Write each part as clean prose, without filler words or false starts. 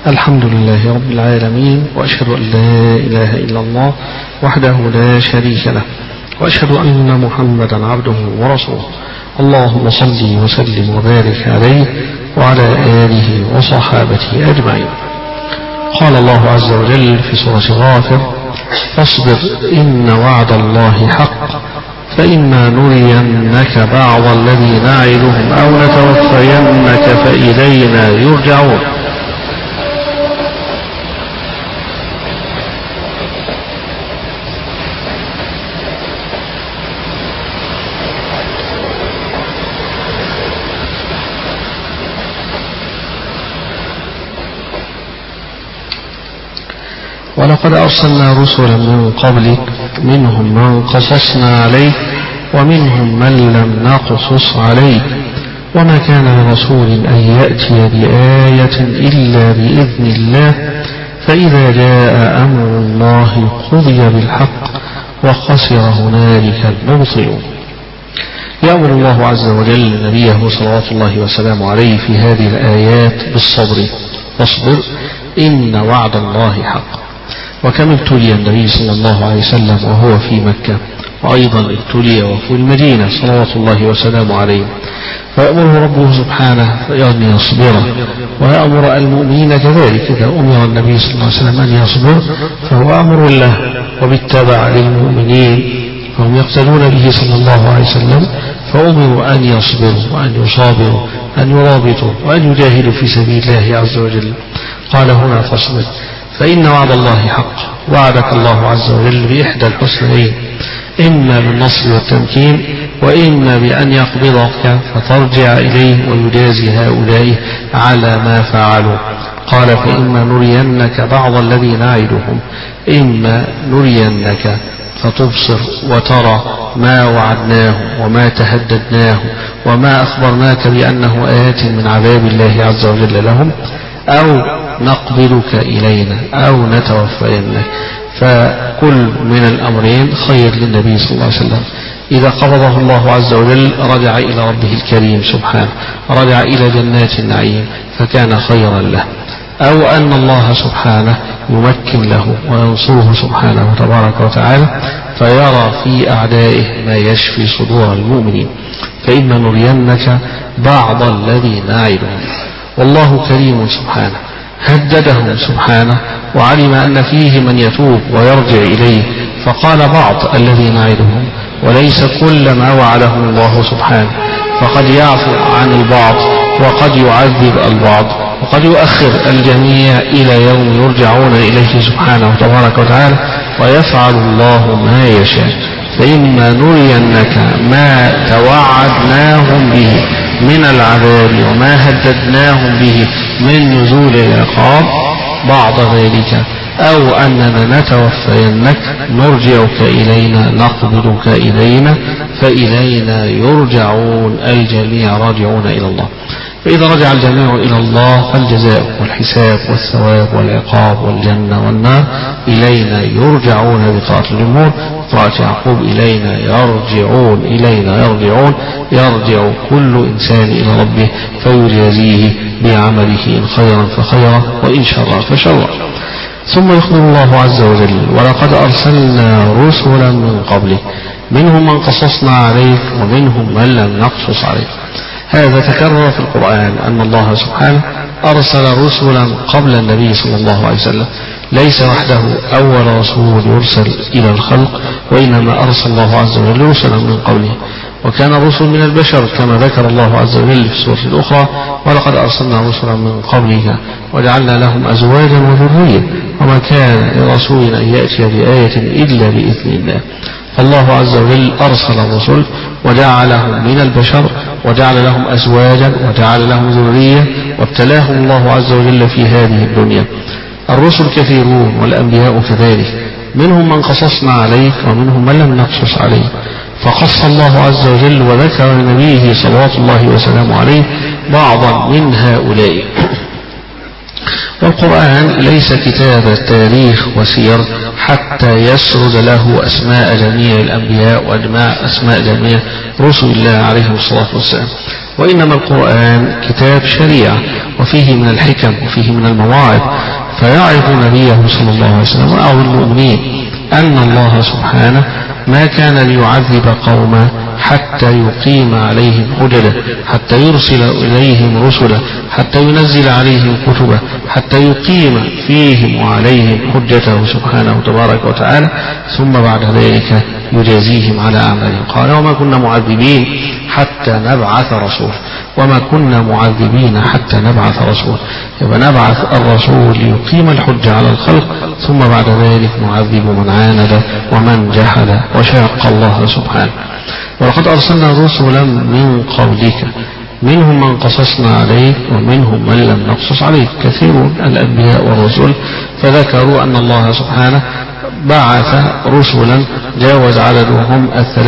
الحمد لله رب العالمين، وأشهد أن لا إله إلا الله وحده لا شريك له، وأشهد أن محمدا عبده ورسوله. اللهم صل وسلم وبارك عليه وعلى آله وصحابته أجمعين. قال الله عز وجل في سورة غافر: فاصبر إن وعد الله حق فإما نرينك بعض الذي نعدهم أو نتوفينك فإلينا يرجعون. ولقد أرسلنا رسلا من قبلك منهم من قصصنا عليك ومنهم من لم نقصص عليك وما كان لرسول أن يأتي بآية إلا بإذن الله فإذا جاء أمر الله قضي بالحق وخسر هنالك المبطلون. يأمر الله عز وجل نبيه صلوات الله وسلامه عليه في هذه الآيات بالصبر. فاصبر إن وعد الله حق. وكم ابتلي النبي صلى الله عليه وسلم وهو في مكة، وأيضا ابتلي وفي المدينة صلوات الله وسلامه عليه، فيأمره ربه سبحانه أن يصبر، ويأمر المؤمنين كذلك. إذا أمر النبي صلى الله عليه وسلم أن يصبر فهو أمر له، وبالتبع للمؤمنين فهم يقتدون به صلى الله عليه وسلم، فأمروا أن يصبروا وأن يصابروا، أن يرابطوا وأن يجاهدوا في سبيل الله عز وجل. قال هنا: فاصبر فإن وعد الله حق. وعدك الله عز وجل بإحدى الحسنيين، إما بالنصر والتمكين، وإما بأن يقبضك فترجع إليه ويجازي هؤلاء على ما فعلوا. قال: فإما نرينك بعض الذي نعدهم، إما نرينك فتبصر وترى ما وعدناه وما تهددناه وما أخبرناك بأنه آيات من عذاب الله عز وجل لهم، أو نقبلك إلينا أو نتوفينك. فكل من الأمرين خير للنبي صلى الله عليه وسلم. إذا قبضه الله عز وجل رجع إلى ربه الكريم سبحانه، رجع إلى جنات النعيم فكان خيرا له، أو أن الله سبحانه يمكن له وينصره سبحانه تبارك وتعالى فيرى في أعدائه ما يشفي صدور المؤمنين. فإما نرينك بعض الذي نعدهم. والله كريم سبحانه، هددهم سبحانه وعلم أن فيه من يتوب ويرجع إليه، فقال بعض الذي نعدهم، وليس كل ما وعدهم الله سبحانه، فقد يعفو عن البعض وقد يعذب البعض وقد يؤخر الجميع إلى يوم يرجعون إليه سبحانه تبارك وتعالى، ويفعل الله ما يشاء. فإما نرينك ما توعدناهم به من العذاب وما هددناهم به من نزول العقاب بعض ذلك، أو أننا نتوفينك نرجعك إلينا نقبضك إلينا فإلينا يرجعون. الجميع راجعون إلى الله. فإذا رجع الجميع إلى الله فالجزاء والحساب والثواب والعقاب والجنة والنار إلينا يرجعون بقراءة الجمهور. قراءة يعقوب إلينا يرجعون، إلينا يرجعون، يرجع كل إنسان إلى ربه فيجازيه بعمله إن خيرا فخيرا وإن شرا فشرا. ثم يخبر الله عز وجل: ولقد أرسلنا رسلا من قبلك منهم من قصصنا عليك ومنهم من لم نقصص عليك. هذا تكرر في القرآن أن الله سبحانه أرسل رسلا قبل النبي صلى الله عليه وسلم، ليس وحده أول رسول يرسل إلى الخلق، وإنما أرسل الله عز وجل رسلا من قبله. وكان الرسل من البشر كما ذكر الله عز وجل في السورة الأخرى: ولقد أرسلنا رسلا من قبلك وجعلنا لهم أزواجا وذرية وما كان لرسول أن يأتي بآية إلا بإذن الله. فالله عز وجل أرسل الرسل وجعلهم من البشر وجعل لهم أزواجا وجعل لهم ذرية وابتلاهم الله عز وجل في هذه الدنيا. الرسل كثيرون والأنبياء كذلك، منهم من قصصنا عليك ومنهم من لم نقصص عليك. فقص الله عز وجل وذكر لنبيه صلوات الله وسلامه عليه بعضا من هؤلاء. والقرآن ليس كتاب تاريخ وسير حتى يسرد له أسماء جميع الأنبياء وأسماء جميع رسل الله عليهم الصلاة والسلام، وإنما القرآن كتاب شريعة وفيه من الحكم وفيه من المواعظ، فيعظ نبيه صلى الله عليه وسلم ويعظ المؤمنين أن الله سبحانه ما كان ليعذب قوما حتى يقيم عليهم حججه، حتى يرسل إليهم رسله، حتى ينزل عليهم كتبه، حتى يقيم فيهم وعليهم حجته سبحانه تبارك وتعالى، ثم بعد ذلك يجازيهم على أعمالهم. قال وما كنا معذبين حتى نبعث رسول، وما كنا معذبين حتى نبعث رسول، يبقى نبعث الرسول ليقيم الحجة على الخلق، ثم بعد ذلك نعذب من عاند ومن جحد وشاق الله سبحانه. ولقد أرسلنا رسلا من قبلك منهم من قصصنا عليك ومنهم من لم نقصص عليك. كثير الأنبياء والرسل فذكروا أن الله سبحانه بعث رسلا جاوز عددهم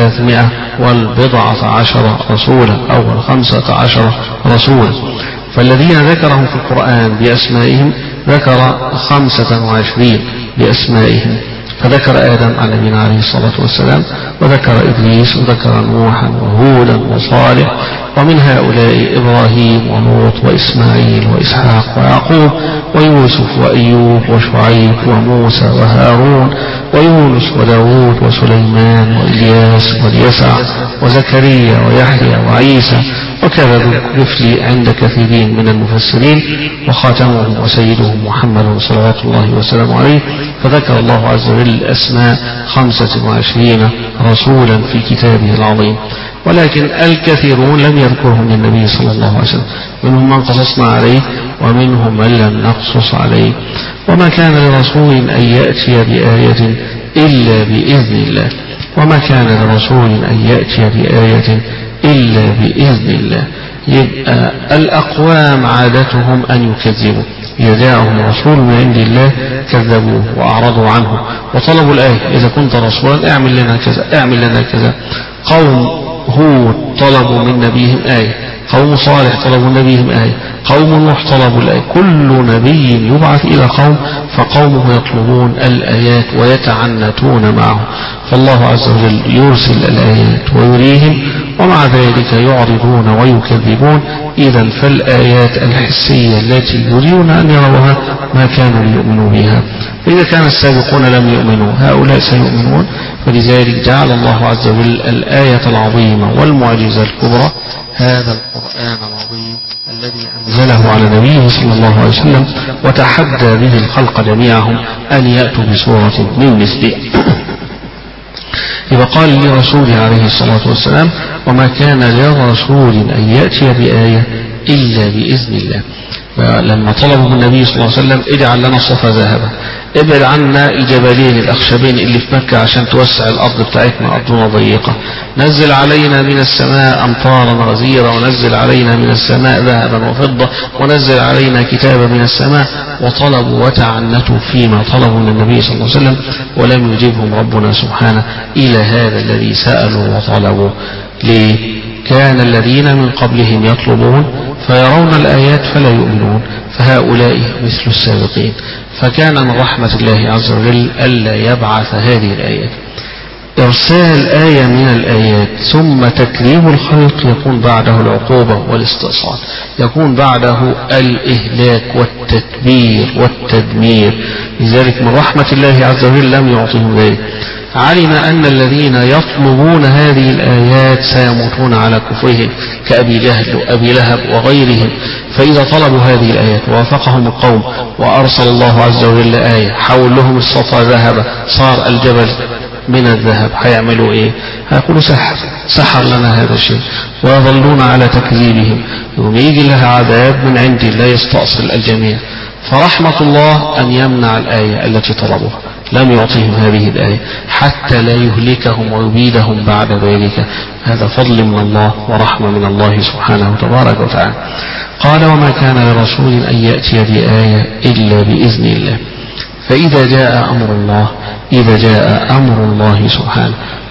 310 رسولا أو 15 رسولا، فالذين ذكرهم في القرآن بأسمائهم ذكر 25 بأسمائهم، فذكر آدم على نبينا عليه الصلاة والسلام، وذكر إدريس، وذكر نوحا وهودا وصالح، ومن هؤلاء إبراهيم ولوط وإسماعيل وإسحاق ويعقوب ويوسف وأيوب وشعيب وموسى وهارون ويونس وداود وسليمان وإلياس واليسع وزكريا ويحيى وعيسى، وكذا الكفل عند كثيرين من المفسرين، وخاتمهم وسيدهم محمد صلوات الله وسلامه عليه. فذكر الله عز وجل أسماء 25 رسولا في كتابه العظيم، ولكن الكثيرون لم يذكرهم للنبي صلى الله عليه وسلم، منهم من قصصنا عليه ومنهم من لم نقصص عليه. وما كان لرسول أن يأتي بآية إلا بإذن الله، وما كان لرسول أن يأتي بآية إلا بإذن الله. يبقى الأقوام عادتهم أن يكذبوا، إذا جاءهم رسول من عند الله كذبوه وأعرضوا عنه وطلبوا الآية، إذا كنت رسولا اعمل لنا كذا اعمل لنا كذا. قوم هود طلبوا من نبيهم آية، قوم صالح طلبوا من نبيهم آية، قوم نوح طلبوا الآية. كل نبي يبعث إلى قوم فقومه يطلبون الآيات ويتعنتون معه، فالله عز وجل يرسل الآيات ويريهم، ومع ذلك يعرضون ويكذبون. إذا فالآيات الحسية التي يريدون أن يروها ما كانوا ليؤمنوا بها، فإذا كان السابقون لم يؤمنوا هؤلاء سيؤمنون. فلذلك جعل الله عز وجل الآية العظيمة والمعجزة الكبرى هذا القرآن العظيم الذي أنزله على نبيه صلى الله عليه وسلم، وتحدى به الخلق جميعهم أن يأتوا بسورة من مثله. إذا قال لرسوله عليه الصلاة والسلام وما كان لرسول أن يأتي بآية إلا بإذن الله. لما طلبوا من النبي صلى الله عليه وسلم اجعل لنا الصفا ذهبا، ابعد عنا الجبلين الأخشبين اللي في مكة عشان توسع الأرض بتاعتنا، أرضنا ضيقة، نزل علينا من السماء أمطارا غزيرة، ونزل علينا من السماء ذهبا وفضة، ونزل علينا كتابا من السماء. وطلبوا وتعنتوا فيما طلبوا من النبي صلى الله عليه وسلم، ولم يجبهم ربنا سبحانه إلى هذا الذي سألوا وطلبوا. ليه؟ كان الذين من قبلهم يطلبون فيرون الآيات فلا يؤمنون، فهؤلاء مثل السابقين. فكان من رحمة الله عز وجل ألا يبعث هذه الآيات. إرسال آية من الآيات ثم تكذيب الخلق يكون بعده العقوبة والاستئصال، يكون بعده الإهلاك والتدبير والتدمير. لذلك من رحمة الله عز وجل لم يعطيهم ذلك. علم أن الذين يطلبون هذه الآيات سيموتون على كفرهم كأبي جهل وأبي لهب وغيرهم، فإذا طلبوا هذه الآيات ووافقهم القوم وأرسل الله عز وجل آية حول لهم الصفا ذهب صار الجبل من الذهب، هيعملوا إيه؟ هيقولوا سحر لنا هذا الشيء، ويظلون على تكذيبهم. يوم يجي لها عذاب من عند الله يستأصل الجميع. فرحمة الله أن يمنع الآية التي طلبوها، لم يعطيهم هذه الآية حتى لا يهلكهم ويبيدهم بعد ذلك. هذا فضل من الله ورحمة من الله سبحانه تبارك وتعالى. قال وما كان لرسول أن يأتي بآية إلا بإذن الله. فإذا جاء أمر الله، إذا جاء أمر الله سبحانه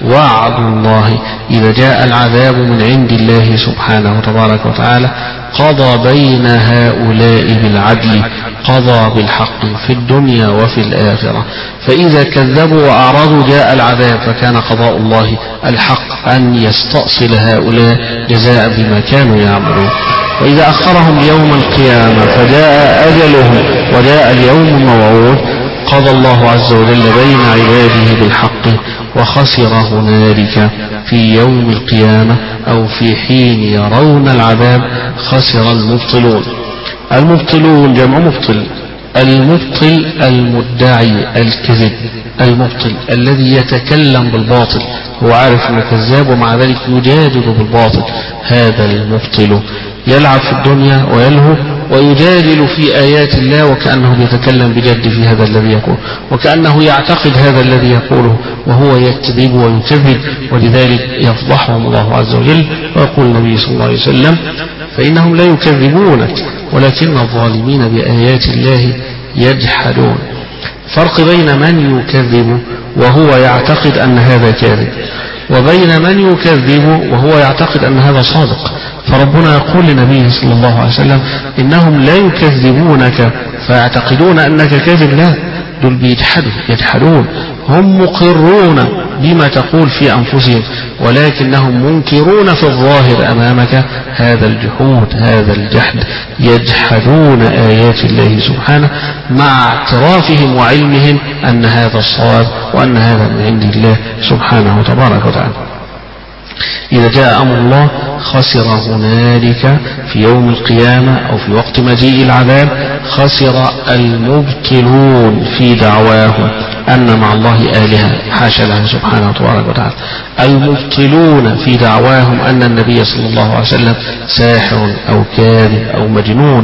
وعد الله إذا جاء العذاب من عند الله سبحانه وتبارك وتعالى قضى بين هؤلاء بالعدل، قضى بالحق في الدنيا وفي الآخرة. فإذا كذبوا وأعرضوا جاء العذاب، فكان قضاء الله الحق أن يستأصل هؤلاء جزاء بما كانوا يعملون. وإذا أخرهم يوم القيامة فجاء أجلهم وجاء اليوم الموعود قضى الله عز وجل بين عباده بالحق، وخسر هنالك في يوم القيامة أو في حين يرون العذاب خسر المبطلون. المبطلون جمع مبطل، المبطل المدعي الكذب، المبطل الذي يتكلم بالباطل، هو عارف انه كذاب ومع ذلك يجادل بالباطل، هذا المبطل يلعب في الدنيا ويلهو ويجادل في آيات الله وكأنه يتكلم بجد في هذا الذي يقول، وكأنه يعتقد هذا الذي يقوله وهو يكذب ويكذب، ولذلك يفضحهم الله عز وجل. ويقول النبي صلى الله عليه وسلم فإنهم لا يكذبونك ولكن الظالمين بآيات الله يجحدون. فرق بين من يكذب وهو يعتقد أن هذا كاذب وبين من يكذب وهو يعتقد أن هذا صادق. فربنا يقول لنبيه صلى الله عليه وسلم إنهم لا يكذبونك فيعتقدون أنك كاذب، لا، دول يجحدون، هم مقرون بما تقول في أنفسهم ولكنهم منكرون في الظاهر أمامك هذا الجحود، هذا الجحد، يجحدون آيات الله سبحانه مع اعترافهم وعلمهم أن هذا الصواب وأن هذا من عند الله سبحانه وتبارك وتعالى. إذا جاء أمر الله خسر هنالك في يوم القيامة أو في وقت مجيء العذاب، خسر المبطلون في دعواهم أن مع الله آلهة، حاشا له سبحانه وتبارك وتعالى. المبطلون في دعواهم أن النبي صلى الله عليه وسلم ساحر أو كاذب أو مجنون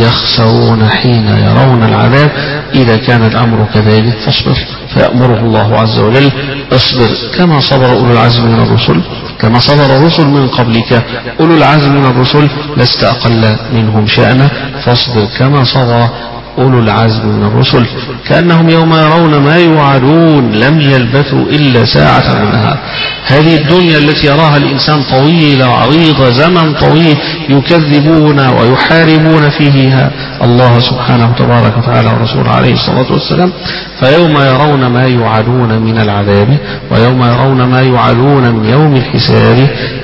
يخسرون حين يرون العذاب. إذا كان الأمر كذلك فاصبر، فيأمره الله عز وجل اصبر كما صبر أولو العزم من الرسل، كما صبر الرسل من قبلك أولو العزم من الرسل لست أقل منهم شأنا، فاصبر كما صبر أولو العزم من الرسل. كأنهم يوم يرون ما يوعدون لم يلبثوا إلا ساعة من النهار. هذه الدنيا التي يراها الإنسان طويلة عريضة، زمن طويل يكذبون ويحاربون فيه الله سبحانه وتبارك وتعالى ورسوله عليه الصلاة والسلام. فيوم يرون ما يوعدون من العذاب ويوم يرون ما يوعدون من يوم الحساب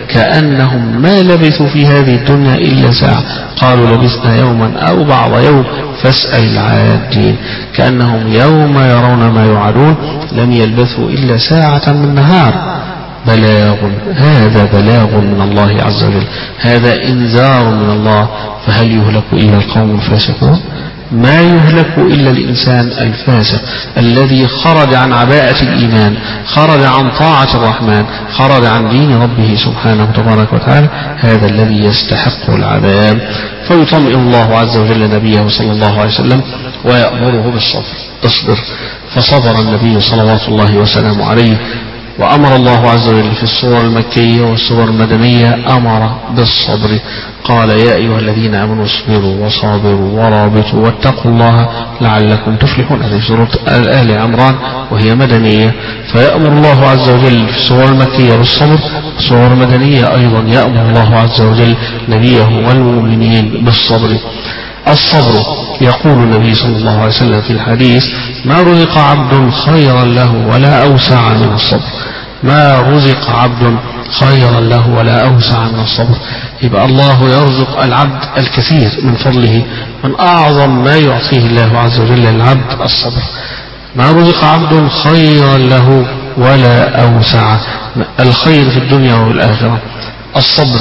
كأنهم ما لبثوا في هذه الدنيا إلا ساعة، قالوا لبثنا يوما أو بعض يوم فاسأل العادين. كأنهم يوم يرون ما يوعدون لم يلبثوا إلا ساعة من نهار. بلاغ، هذا بلاغ من الله عز وجل، هذا إنذار من الله. فهل يهلك إلا القوم الفاسقون؟ ما يهلك إلا الإنسان الفاسق الذي خرج عن عباءة الإيمان، خرج عن طاعة الرحمن، خرج عن دين ربه سبحانه وتبارك وتعالى، هذا الذي يستحق العذاب. فيطمئن الله عز وجل نبيه صلى الله عليه وسلم ويأمره بالصبر، اصبر. فصبر النبي صلوات الله وسلامه عليه. وأمر الله عز وجل في السور المكية والسور المدنية أمر بالصبر، قال يا أيها الذين آمنوا اصبروا وصابروا ورابطوا واتقوا الله لعلكم تفلحون. هذه سورة آل عمران وهي مدنية. فيأمر الله عز وجل في السور المكية بالصبر، السور المدنية أيضا يأمر الله عز وجل نبيه والمؤمنين بالصبر. الصبر، يقول النبي صلى الله عليه وسلم في الحديث ما رزق عبد خيرا له ولا أوسع من الصبر، ما رزق عبد خيرا له ولا أوسع من الصبر. يبقى الله يرزق العبد الكثير من فضله، من أعظم ما يعطيه الله عز وجل للعبد الصبر. ما رزق عبد خيرا له ولا أوسع، الخير في الدنيا والآخرة. الصبر،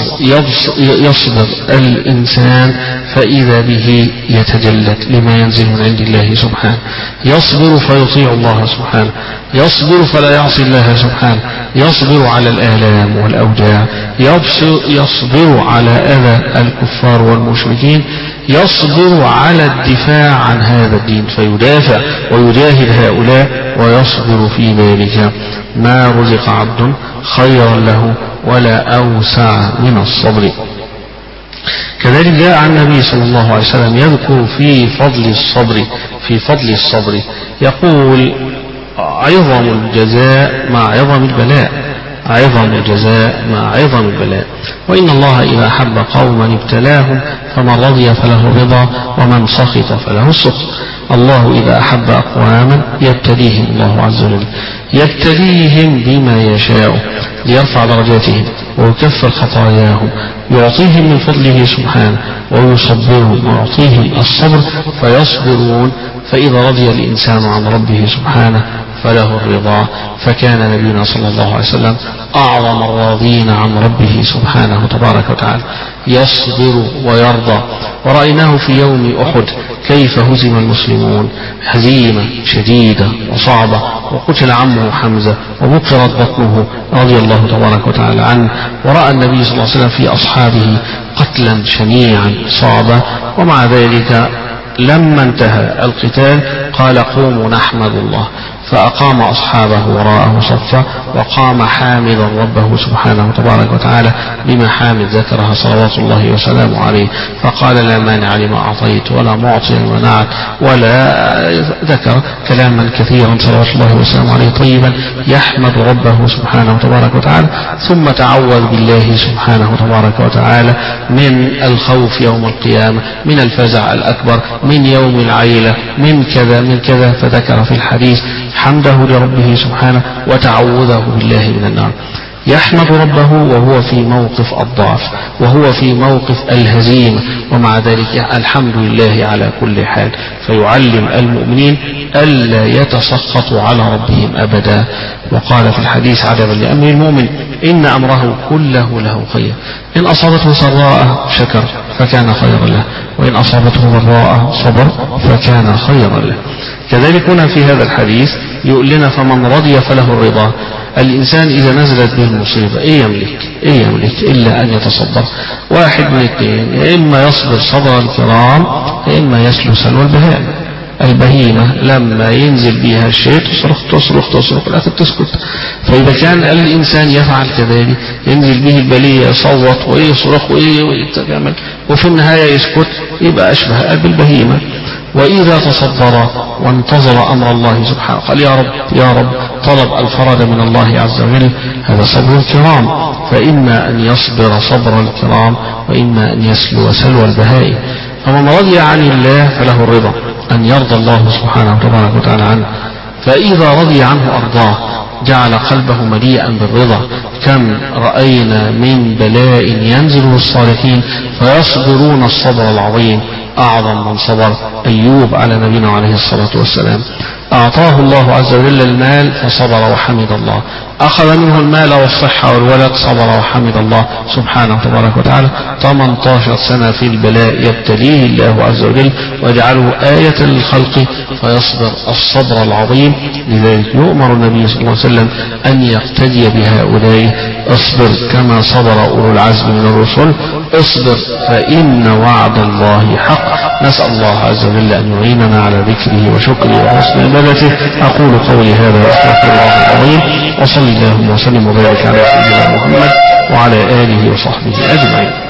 يصبر الإنسان فإذا به يتجلد لما ينزل من عند الله سبحانه، يصبر فيطيع الله سبحانه، يصبر فلا يعصي الله سبحانه، يصبر على الآلام والأوجاع، يصبر على أذى الكفار والمشركين، يصبر على الدفاع عن هذا الدين فيدافع ويجاهد هؤلاء ويصبر في ذلك. ما رزق عبد خيرا له ولا أوسع من الصبر. كذلك جاء عن النبي صلى الله عليه وسلم يذكر في فضل الصبر يقول عظم الجزاء مع عظم البلاء. عظم الجزاء مع عظم البلاء. وإن الله إذا أحب قوما ابتلاهم، فمن رضي فله الرضا ومن سخط فله السخط. الله إذا أحب أقواما يبتليهم الله عز وجل، يبتليهم بما يشاء ليرفع درجاتهم ويكفر خطاياهم، يعطيهم من فضله سبحانه ويصبرهم ويعطيهم الصبر فيصبرون. فإذا رضي الإنسان عن ربه سبحانه فله الرضا. فكان نبينا صلى الله عليه وسلم أعظم الراضين عن ربه سبحانه تبارك وتعالى، يصبر ويرضى. ورأيناه في يوم أحد كيف هزم المسلمون هزيمة شديدة وصعبة، وقتل عمه حمزة وبقرت بطنه رضي الله تبارك وتعالى عنه. ورأى النبي صلى الله عليه وسلم في أصحابه قتلا شنيعا صعبا، ومع ذلك لما انتهى القتال قال قوموا نحمد الله، فأقام أصحابه وراءه صفا، وقام حامدا ربه سبحانه تبارك وتعالى بمحامد ذكرها صلوات الله وسلامه عليه، فقال لا مانع لما أعطيت ولا معطي لما منعت، ولا ذكر كلاما كثيرا صلوات الله وسلامه عليه طيبا يحمد ربه سبحانه تبارك وتعالى. ثم تعوذ بالله سبحانه تبارك وتعالى من الخوف يوم القيامة، من الفزع الأكبر، من يوم العيلة، من كذا من كذا. فذكر في الحديث حمده لربه سبحانه وتعوذه بالله من النار. يحمد ربه وهو في موقف الضعف وهو في موقف الهزيمة، ومع ذلك الحمد لله على كل حال. فيعلم المؤمنين ألا يتسخطوا على ربهم أبدا. وقال في الحديث عجبا لأمر المؤمن إن أمره كله له خير، إن أصابته سراء شكر فكان خيرا له، وإن أصابته ضراء صبر فكان خيرا له. كذلك هنا في هذا الحديث يقول لنا فمن رضي فله الرضا. الإنسان إذا نزلت به المصيبة إيه يملك إلا أن يتصبر. واحد من اثنين، يا إما يصبر صبر الكرام يا إما يسلو سلوى البهائم. البهيمة لما ينزل بها الشيء تصرخ لا تسكت. فإذا كان الإنسان يفعل كذلك ينزل به البلية يصوت ويصرخ ويتعمل وفي النهاية يسكت، يبقى أشبه بالبهيمة. وإذا تصبر وانتظر أمر الله سبحانه قال يا رب طلب الفرج من الله عز وجل، هذا صبر الكرام. فإما أن يصبر صبر الكرام وإما أن يسلو سلوى البهائم. فمن رضي عن الله فله الرضا، أن يرضى الله سبحانه تبارك وتعالى عنه. فإذا رضي عنه أرضاه جعل قلبه مليئا بالرضا. كم رأينا من بلاء ينزل بالصالحين فيصبرون الصبر العظيم. أعظم من صبر أيوب على نبينا عليه الصلاة والسلام، أعطاه الله عز وجل المال فصبر وحمد الله، أخذ منه المال والصحة والولد صبر وحمد الله سبحانه تبارك وتعالى. 18 سنة في البلاء يبتليه الله عز وجل ويجعله آية للخلق فيصبر الصبر العظيم. لذلك يؤمر النبي صلى الله عليه وسلم أن يقتدي بهؤلاء. اصبر كما صبر أولو العزم من الرسل، اصبر فإن وعد الله حق. نسأل الله عز وجل أن يعيننا على ذكره وشكره وحسن عبادته. أقول قولي هذا وأستغفر الله العظيم، وصلى اللهم وسلم وبارك على سيدنا محمد وعلى آله وصحبه أجمعين.